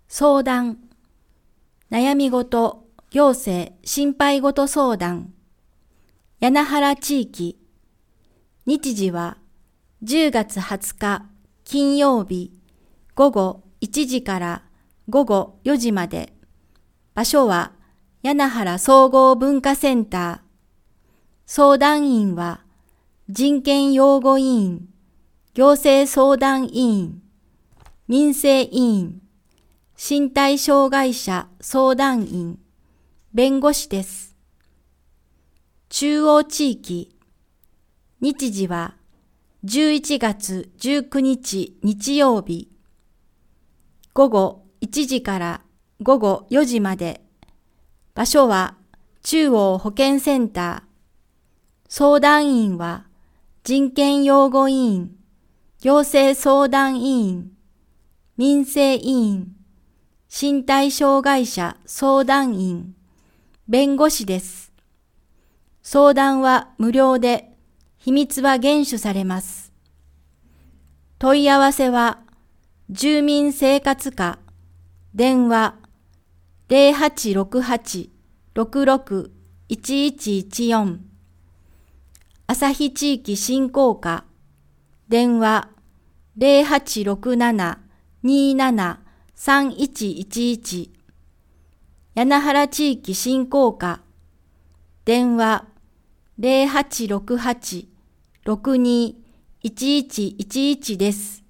相談、悩み事、行政、心配事相談。柳原地域。日時は10月20日金曜日午後1時から午後4時まで。場所は柳原総合文化センター。相談員は人権擁護委員、行政相談委員、民生委員、身体障害者相談員、弁護士です。中央地域。日時は11月19日日曜日午後1時から午後4時まで。場所は中央保健センター。相談員は人権擁護委員、行政相談委員、民生委員、身体障害者相談員、弁護士です。相談は無料で、秘密は厳守されます。問い合わせは、住民生活課、電話0868-66-1114、朝日地域振興課、電話0867-27-3111、柳原地域振興課、電話0868-62-1111です。